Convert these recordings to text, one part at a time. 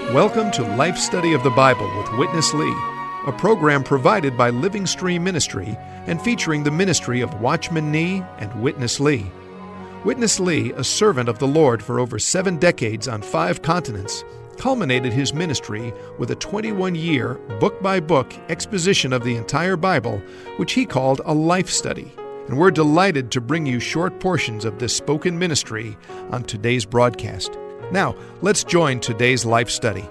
Welcome to Life Study of the Bible with Witness Lee, a program provided by Living Stream Ministry and featuring the ministry of Watchman Nee and Witness Lee. Witness Lee, a servant of the Lord for over 7 decades on 5 continents, culminated his ministry with a 21-year, book-by-book exposition of the entire Bible, which he called a life study. And we're delighted to bring you short portions of this spoken ministry on today's broadcast. Now, let's join today's life study.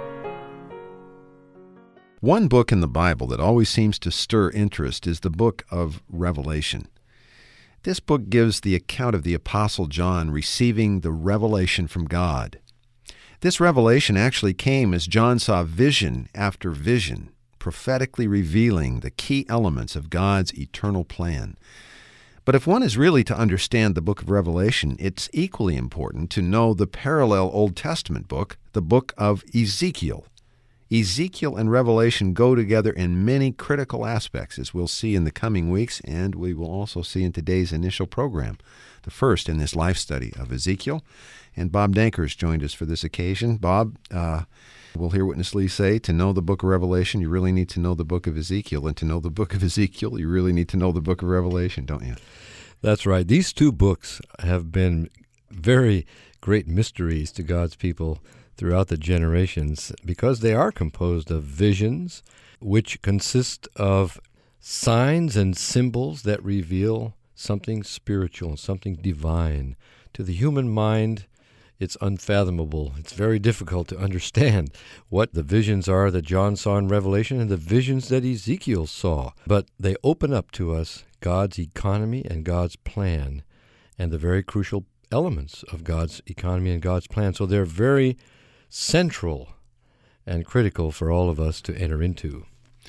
One book in the Bible that always seems to stir interest is the book of Revelation. This book gives the account of the Apostle John receiving the revelation from God. This revelation actually came as John saw vision after vision, prophetically revealing the key elements of God's eternal plan. But if one is really to understand the book of Revelation, it's equally important to know the parallel Old Testament book, the book of Ezekiel. Ezekiel and Revelation go together in many critical aspects, as we'll see in the coming weeks, and we will also see in today's initial program, the first in this life study of Ezekiel. And Bob Dankers joined us for this occasion. Bob, we'll hear Witness Lee say, to know the book of Revelation, you really need to know the book of Ezekiel. And to know the book of Ezekiel, you really need to know the book of Revelation, don't you? That's right. These 2 books have been very great mysteries to God's people throughout the generations because they are composed of visions, which consist of signs and symbols that reveal something spiritual, something divine. To the human mind, it's unfathomable. It's very difficult to understand what the visions are that John saw in Revelation and the visions that Ezekiel saw. But they open up to us God's economy and God's plan and the very crucial elements of God's economy and God's plan. So they're very central and critical for all of us to enter into.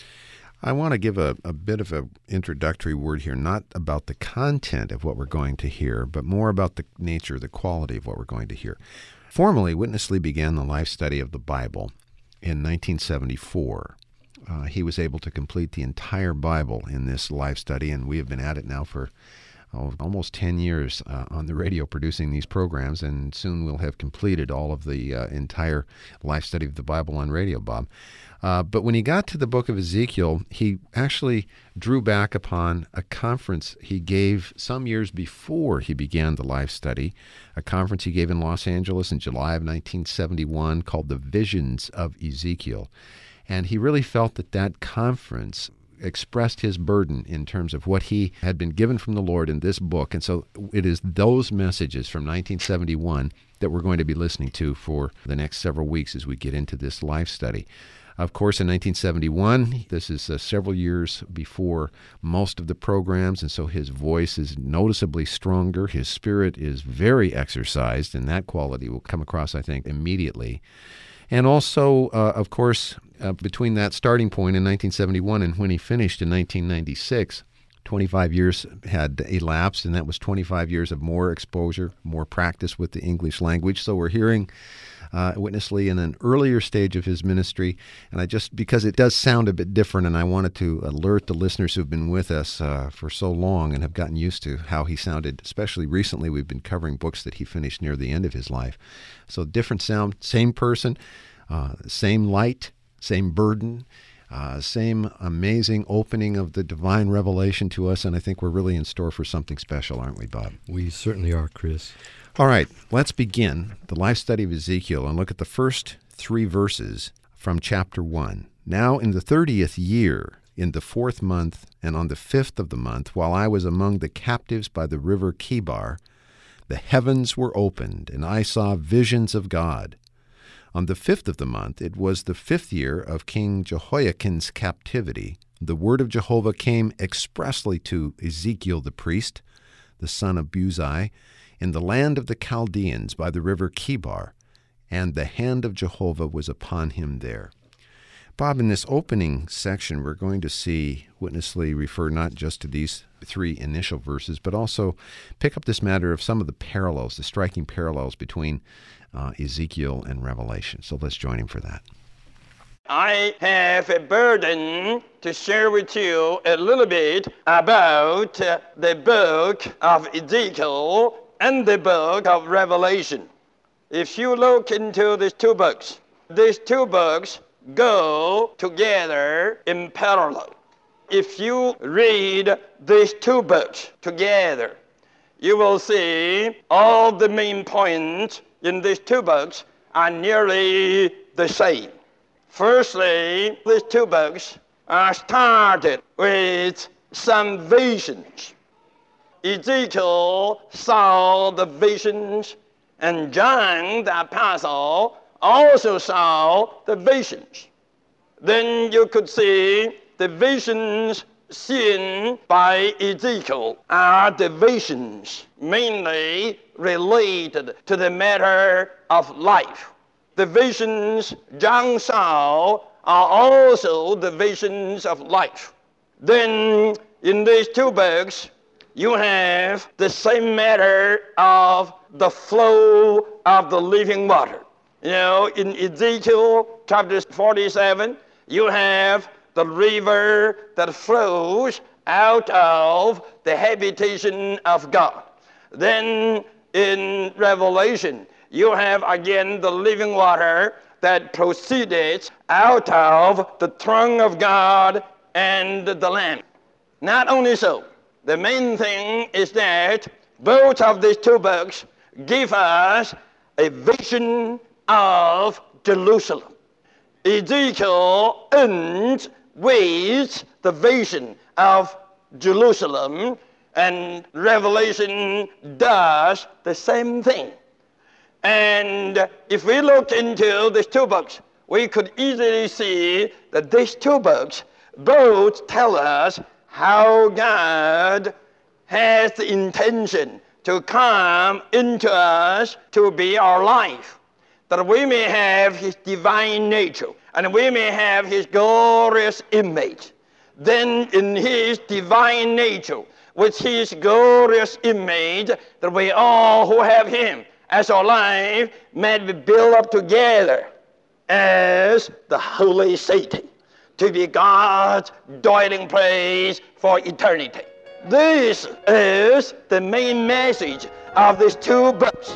I want to give a bit of an introductory word here, not about the content of what we're going to hear, but more about the nature, the quality of what we're going to hear. Formally, Witness Lee began the life study of the Bible in 1974. He was able to complete the entire Bible in this life study, and we have been at it now for almost 10 years on the radio producing these programs, and soon we'll have completed all of the entire life study of the Bible on radio, Bob. But when he got to the book of Ezekiel, he actually drew back upon a conference he gave some years before he began the life study, a conference he gave in Los Angeles in July of 1971 called The Visions of Ezekiel. And he really felt that that conference expressed his burden in terms of what he had been given from the Lord in this book. And so it is those messages from 1971 that we're going to be listening to for the next several weeks as we get into this life study. Of course, in 1971, this is several years before most of the programs, and so his voice is noticeably stronger. His spirit is very exercised, and that quality will come across, I think, immediately. And also, of course, between that starting point in 1971 and when he finished in 1996, 25 years had elapsed, and that was 25 years of more exposure, more practice with the English language. So we're hearing Witness Lee in an earlier stage of his ministry, and because it does sound a bit different, and I wanted to alert the listeners who've been with us for so long and have gotten used to how he sounded, especially recently. We've been covering books that he finished near the end of his life. So different sound, same person, same light, same burden, same amazing opening of the divine revelation to us, and I think we're really in store for something special, aren't we, Bob? We certainly are, Chris. All right, let's begin the life study of Ezekiel and look at the first 3 verses from chapter 1. Now in the 30th year, in the 4th month, and on the 5th of the month, while I was among the captives by the river Chebar, the heavens were opened, and I saw visions of God. On the 5th of the month, it was the 5th year of King Jehoiakim's captivity. The word of Jehovah came expressly to Ezekiel the priest, the son of Buzi, in the land of the Chaldeans by the river Chebar, and the hand of Jehovah was upon him there. Bob, in this opening section, we're going to see Witness Lee refer not just to these 3 initial verses, but also pick up this matter of some of the parallels, the striking parallels between Ezekiel and Revelation. So let's join him for that. I have a burden to share with you a little bit about the book of Ezekiel and the book of Revelation. If you look into these 2 books, these two books go together in parallel. If you read these two books together, you will see all the main points in these two books are nearly the same. Firstly, these two books are started with some visions. Ezekiel saw the visions, and John the Apostle also saw the visions. Then you could see the visions seen by Ezekiel are the visions mainly related to the matter of life. The visions John saw are also the visions of life. Then in these two books, you have the same matter of the flow of the living water. You know, in Ezekiel chapter 47, you have the river that flows out of the habitation of God. Then in Revelation, you have again the living water that proceeds out of the throne of God and the Lamb. Not only so, the main thing is that both of these two books give us a vision of Jerusalem. Ezekiel ends with the vision of Jerusalem, and Revelation does the same thing. And if we look into these two books, we could easily see that these two books both tell us how God has the intention to come into us to be our life, that we may have His divine nature, and we may have His glorious image. Then in His divine nature, with His glorious image, that we all who have Him as our life may be built up together as the holy city, to be God's dwelling place for eternity. This is the main message of these two books.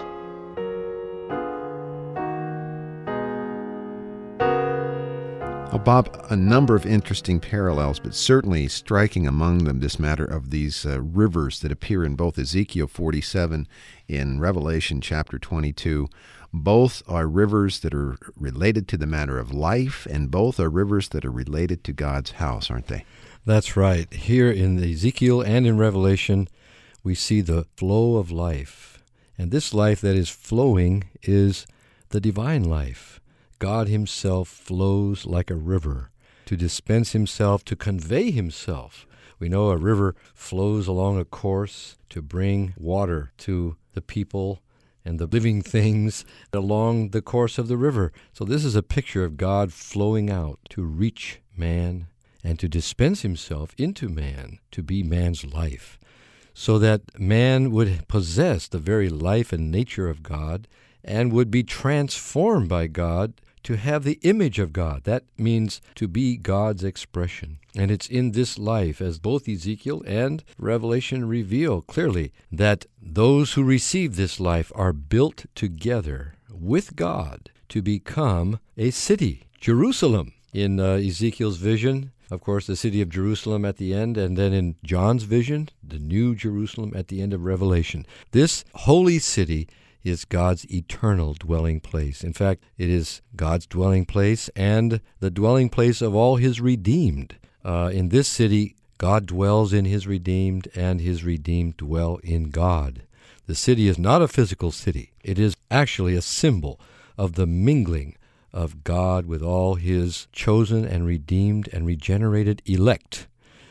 Well, Bob, a number of interesting parallels, but certainly striking among them this matter of these rivers that appear in both Ezekiel 47 and Revelation chapter 22. Both are rivers that are related to the matter of life, and both are rivers that are related to God's house, aren't they? That's right. Here in Ezekiel and in Revelation, we see the flow of life. And this life that is flowing is the divine life. God Himself flows like a river to dispense Himself, to convey Himself. We know a river flows along a course to bring water to the people and the living things along the course of the river. So this is a picture of God flowing out to reach man and to dispense Himself into man, to be man's life, so that man would possess the very life and nature of God and would be transformed by God to have the image of God. That means to be God's expression. And it's in this life, as both Ezekiel and Revelation reveal clearly, that those who receive this life are built together with God to become a city, Jerusalem. In Ezekiel's vision, of course, the city of Jerusalem at the end, and then in John's vision, the new Jerusalem at the end of Revelation. This holy city is God's eternal dwelling place. In fact, it is God's dwelling place and the dwelling place of all His redeemed. In this city, God dwells in His redeemed, and His redeemed dwell in God. The city is not a physical city. It is actually a symbol of the mingling of God with all His chosen and redeemed and regenerated elect.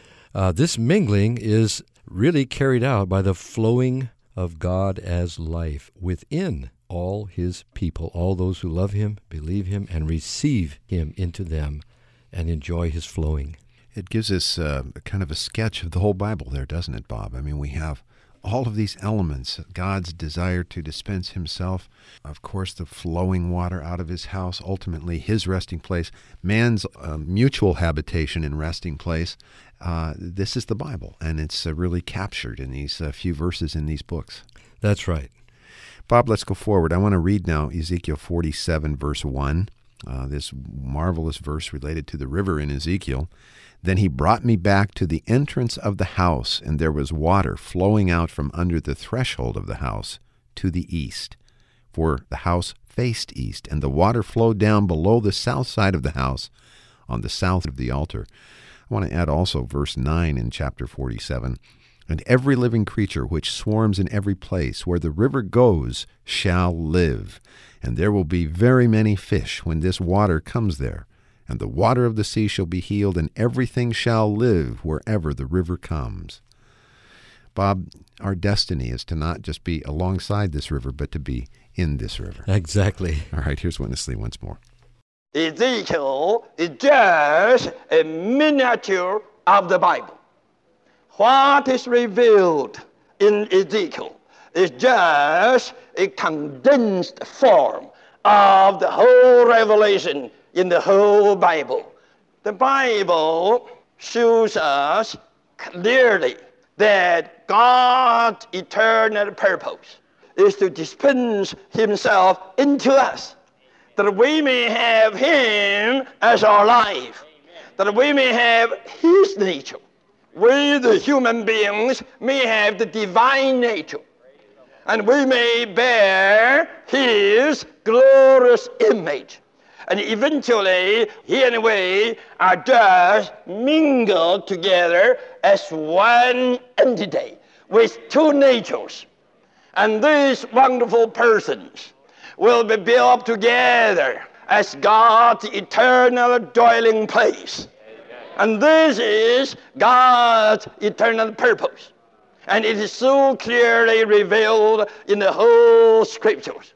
This mingling is really carried out by the flowing of God as life within all His people, all those who love Him, believe Him, and receive Him into them and enjoy His flowing. It gives us kind of a sketch of the whole Bible there, doesn't it, Bob? I mean, we have all of these elements, God's desire to dispense Himself, of course, the flowing water out of His house, ultimately His resting place, man's mutual habitation and resting place. This is the Bible, and it's really captured in these few verses in these books. That's right. Bob, let's go forward. I want to read now Ezekiel 47, verse 1. this marvelous verse related to the river in Ezekiel. Then he brought me back to the entrance of the house, and there was water flowing out from under the threshold of the house to the east. For the house faced east, and the water flowed down below the south side of the house on the south of the altar. I want to add also verse 9 in chapter 47. And every living creature which swarms in every place where the river goes shall live. And there will be very many fish when this water comes there. And the water of the sea shall be healed, and everything shall live wherever the river comes. Bob, our destiny is to not just be alongside this river, but to be in this river. Exactly. All right, here's Witness Lee once more. Ezekiel is just a miniature of the Bible. What is revealed in Ezekiel is just a condensed form of the whole revelation in the whole Bible. The Bible shows us clearly that God's eternal purpose is to dispense himself into us, that we may have him as our life, that we may have his nature. We, the human beings, may have the divine nature, and we may bear his glorious image. And eventually, he and we are just mingled together as one entity with two natures. And these wonderful persons will be built together as God's eternal dwelling place. And this is God's eternal purpose. And it is so clearly revealed in the whole Scriptures.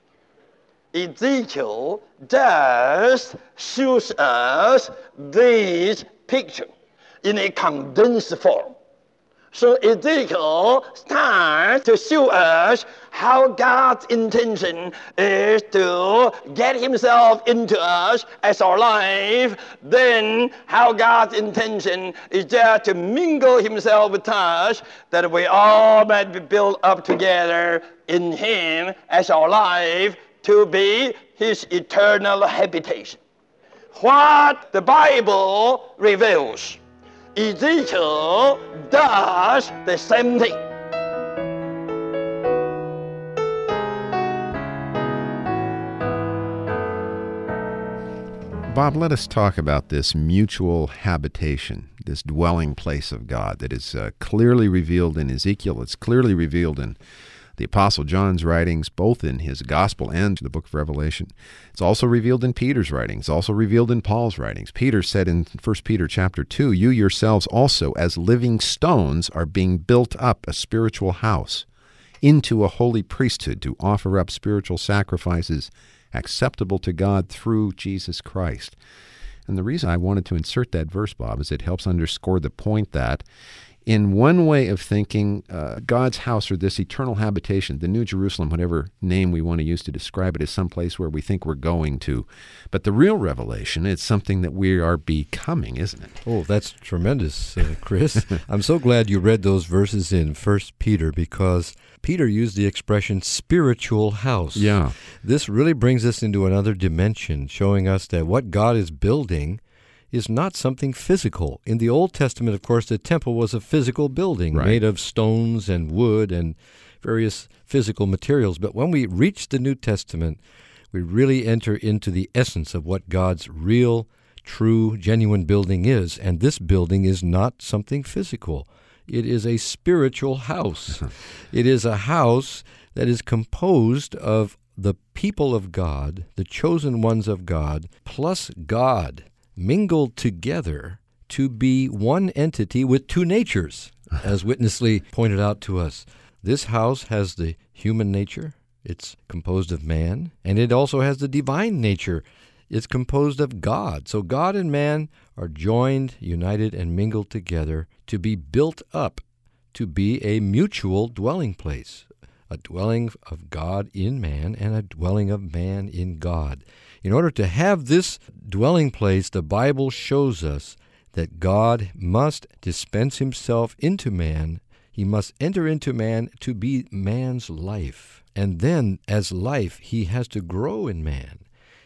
Ezekiel just shows us this picture in a condensed form. So Ezekiel starts to show us how God's intention is to get himself into us as our life, then how God's intention is just to mingle himself with us, that we all might be built up together in him as our life, to be his eternal habitation. What the Bible reveals, Ezekiel does the same thing. Bob, let us talk about this mutual habitation, this dwelling place of God that is clearly revealed in Ezekiel. It's clearly revealed in the Apostle John's writings, both in his Gospel and the book of Revelation. It's also revealed in Peter's writings, it's also revealed in Paul's writings. Peter said in 1 Peter chapter 2, you yourselves also as living stones are being built up a spiritual house into a holy priesthood to offer up spiritual sacrifices acceptable to God through Jesus Christ. And the reason I wanted to insert that verse, Bob, is it helps underscore the point that in one way of thinking, God's house, or this eternal habitation, the New Jerusalem, whatever name we want to use to describe it, is someplace where we think we're going to. But the real revelation is something that we are becoming, isn't it? Oh, that's tremendous, Chris. I'm so glad you read those verses in 1 Peter, because Peter used the expression spiritual house. Yeah. This really brings us into another dimension, showing us that what God is building is not something physical. In the Old Testament, of course, the temple was a physical building made of stones and wood and various physical materials. But when we reach the New Testament, we really enter into the essence of what God's real, true, genuine building is. And this building is not something physical. It is a spiritual house. It is a house that is composed of the people of God, the chosen ones of God, plus God, mingled together to be one entity with two natures, as Witness Lee pointed out to us. This house has the human nature. It's composed of man, and it also has the divine nature. It's composed of God. So God and man are joined, united, and mingled together to be built up, to be a mutual dwelling place, a dwelling of God in man and a dwelling of man in God. In order to have this dwelling place, the Bible shows us that God must dispense himself into man. He must enter into man to be man's life. And then, as life, he has to grow in man.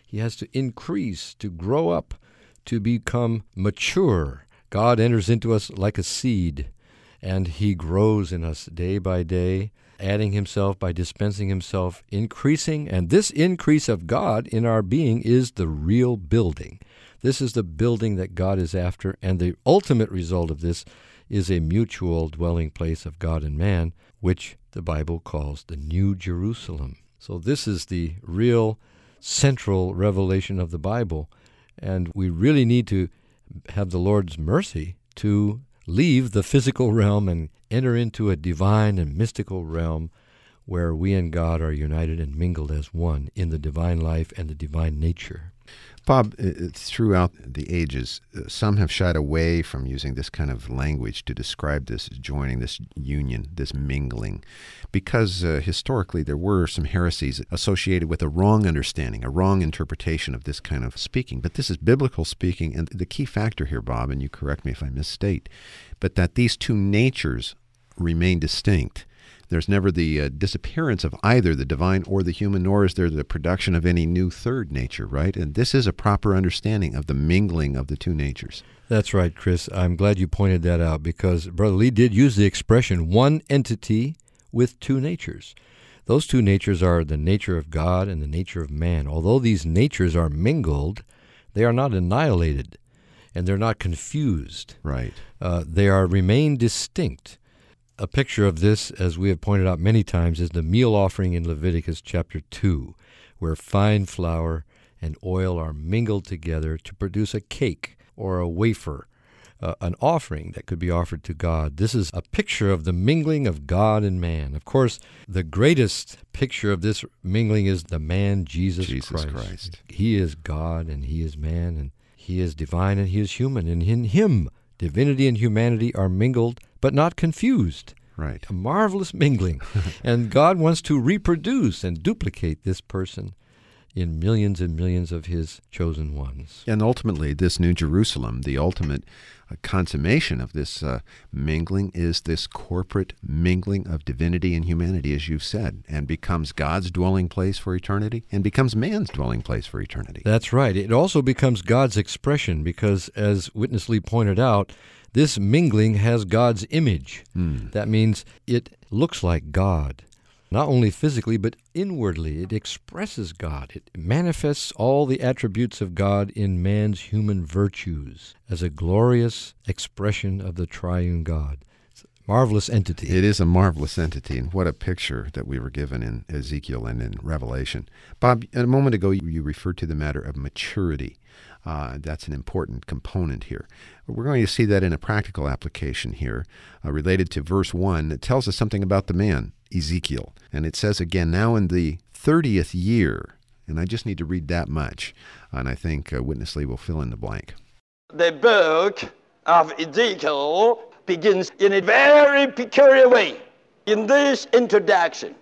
He has to increase, to grow up, to become mature. God enters into us like a seed, and he grows in us day by day, adding himself by dispensing himself, increasing. And this increase of God in our being is the real building. This is the building that God is after, and the ultimate result of this is a mutual dwelling place of God and man, which the Bible calls the New Jerusalem. So this is the real central revelation of the Bible, and we really need to have the Lord's mercy to leave the physical realm and enter into a divine and mystical realm where we and God are united and mingled as one in the divine life and the divine nature. Bob, throughout the ages, some have shied away from using this kind of language to describe this joining, this union, this mingling, because historically there were some heresies associated with a wrong understanding, a wrong interpretation of this kind of speaking. But this is biblical speaking, and the key factor here, Bob, and you correct me if I misstate, but that these two natures remain distinct. There's never the disappearance of either the divine or the human, nor is there the production of any new third nature, right? And this is a proper understanding of the mingling of the two natures. That's right, Chris. I'm glad you pointed that out, because Brother Lee did use the expression one entity with two natures. Those two natures are the nature of God and the nature of man. Although these natures are mingled, they are not annihilated, and they're not confused. Right. They remain distinct. A picture of this, as we have pointed out many times, is the meal offering in Leviticus chapter 2, where fine flour and oil are mingled together to produce a cake or a wafer, an offering that could be offered to God. This is a picture of the mingling of God and man. Of course, the greatest picture of this mingling is the man Jesus Christ. He is God and he is man, and he is divine and he is human. And in him, divinity and humanity are mingled, but not confused. Right. A marvelous mingling. And God wants to reproduce and duplicate this person in millions and millions of his chosen ones. And ultimately, this New Jerusalem, the ultimate consummation of this mingling, is this corporate mingling of divinity and humanity, as you've said, and becomes God's dwelling place for eternity and becomes man's dwelling place for eternity. That's right. It also becomes God's expression because, as Witness Lee pointed out, this mingling has God's image. That means it looks like God, not only physically, but inwardly. It expresses God. It manifests all the attributes of God in man's human virtues as a glorious expression of the triune God. It's a marvelous entity. It is a marvelous entity, and what a picture that we were given in Ezekiel and in Revelation. Bob, a moment ago you referred to the matter of maturity. That's an important component here. We're going to see that in a practical application here related to verse 1 that tells us something about the man, Ezekiel. And it says again, now in the 30th year, and I just need to read that much, and I think Witness Lee will fill in the blank. The book of Ezekiel begins in a very peculiar way. In this introduction,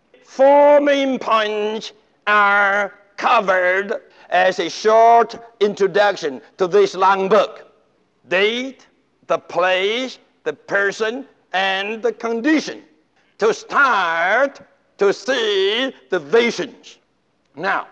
4 main points are covered as a short introduction to this long book. Date, the place, the person, and the condition to start to see the visions. Now,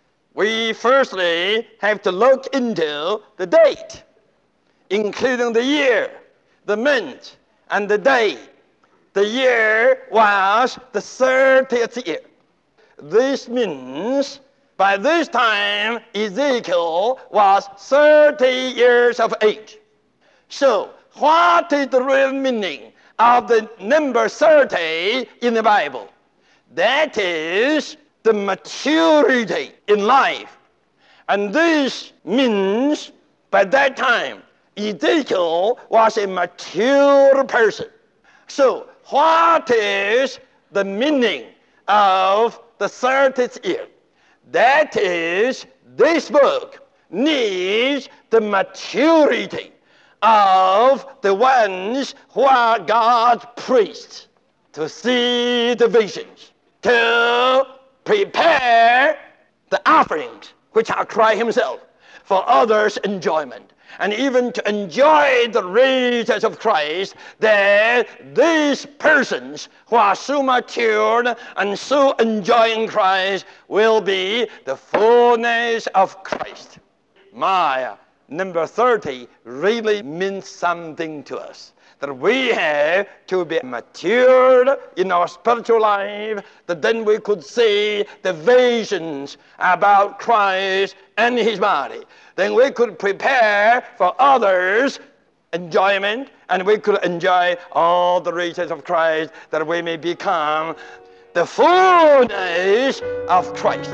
we firstly have to look into the date, including the year, the month, and the day. The year was the 30th year. This means by this time, Ezekiel was 30 years of age. So, what is the real meaning of the number 30 in the Bible? That is the maturity in life. And this means by that time, Ezekiel was a mature person. So, what is the meaning of the 30th year? That is, this book needs the maturity of the ones who are God's priests to see the visions, to prepare the offerings, which are Christ himself, for others' enjoyment. And even to enjoy the riches of Christ, that these persons who are so matured and so enjoying Christ will be the fullness of Christ. My number 30 really means something to us. That we have to be matured in our spiritual life, that then we could see the visions about Christ and His body. Then we could prepare for others' enjoyment, and we could enjoy all the riches of Christ, that we may become the fullness of Christ.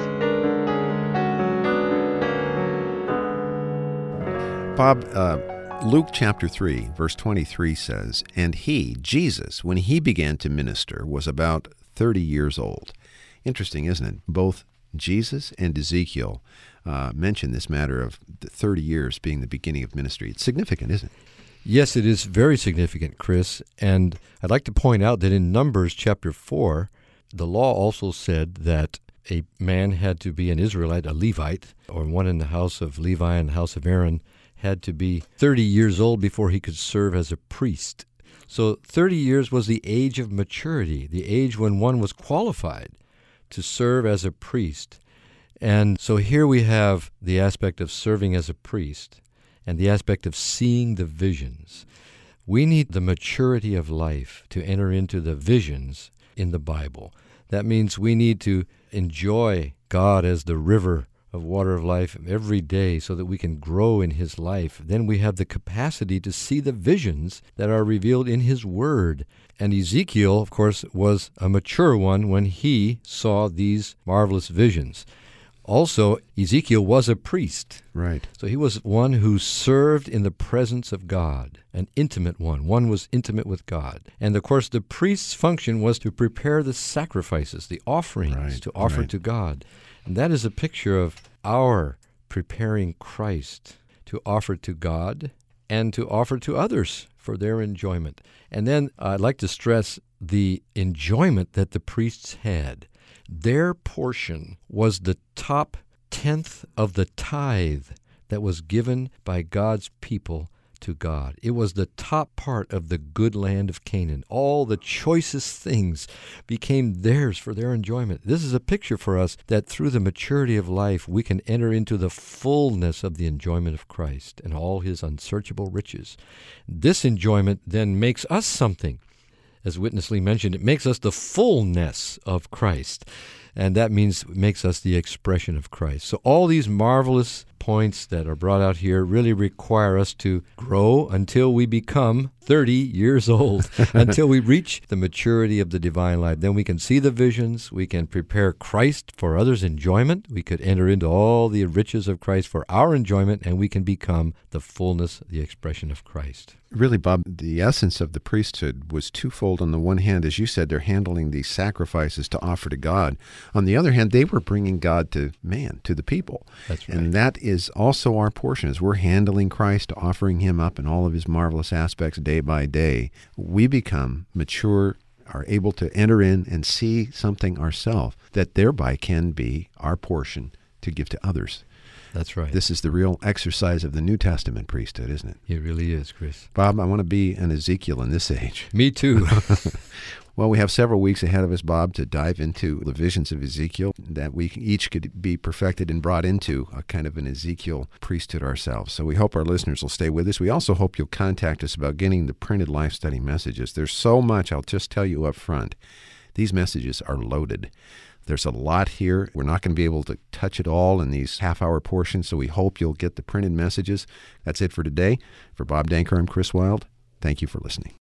Bob, Luke chapter 3, verse 23 says, "And he, Jesus, when he began to minister, was about 30 years old." Interesting, isn't it? Both Jesus and Ezekiel mention this matter of the 30 years being the beginning of ministry. It's significant, isn't it? Yes, it is very significant, Chris. And I'd like to point out that in Numbers chapter 4, the law also said that a man had to be an Israelite, a Levite, or one in the house of Levi and the house of Aaron, had to be 30 years old before he could serve as a priest. So 30 years was the age of maturity, the age when one was qualified to serve as a priest. And so here we have the aspect of serving as a priest and the aspect of seeing the visions. We need the maturity of life to enter into the visions in the Bible. That means we need to enjoy God as the river of water of life every day so that we can grow in His life. Then we have the capacity to see the visions that are revealed in His Word. And Ezekiel, of course, was a mature one when he saw these marvelous visions. Also, Ezekiel was a priest. Right. So he was one who served in the presence of God, an intimate one. One was intimate with God. And, of course, the priest's function was to prepare the sacrifices, the offerings to offer to God. And that is a picture of our preparing Christ to offer to God and to offer to others for their enjoyment. And then I'd like to stress the enjoyment that the priests had. Their portion was the top 10th of the tithe that was given by God's people to God. It was the top part of the good land of Canaan. All the choicest things became theirs for their enjoyment. This is a picture for us that through the maturity of life, we can enter into the fullness of the enjoyment of Christ and all His unsearchable riches. This enjoyment then makes us something. As Witness Lee mentioned, it makes us the fullness of Christ. And that means it makes us the expression of Christ. So all these marvelous points that are brought out here really require us to grow until we become 30 years old, until we reach the maturity of the divine life. Then we can see the visions, we can prepare Christ for others' enjoyment, we could enter into all the riches of Christ for our enjoyment, and we can become the fullness, the expression of Christ. Really, Bob, the essence of the priesthood was twofold. On the one hand, as you said, they're handling these sacrifices to offer to God. On the other hand, they were bringing God to man, to the people. That's right. And that is also our portion. As we're handling Christ, offering Him up in all of His marvelous aspects day by day, we become mature, are able to enter in and see something ourselves that thereby can be our portion to give to others. That's right. This is the real exercise of the New Testament priesthood, isn't it? It really is, Chris. Bob, I want to be an Ezekiel in this age. Me too. Well, we have several weeks ahead of us, Bob, to dive into the visions of Ezekiel, that we each could be perfected and brought into a kind of an Ezekiel priesthood ourselves. So we hope our listeners will stay with us. We also hope you'll contact us about getting the printed Life Study messages. There's so much, I'll just tell you up front. These messages are loaded. There's a lot here. We're not going to be able to touch it all in these half-hour portions, so we hope you'll get the printed messages. That's it for today. For Bob Danker, I'm Chris Wilde. Thank you for listening.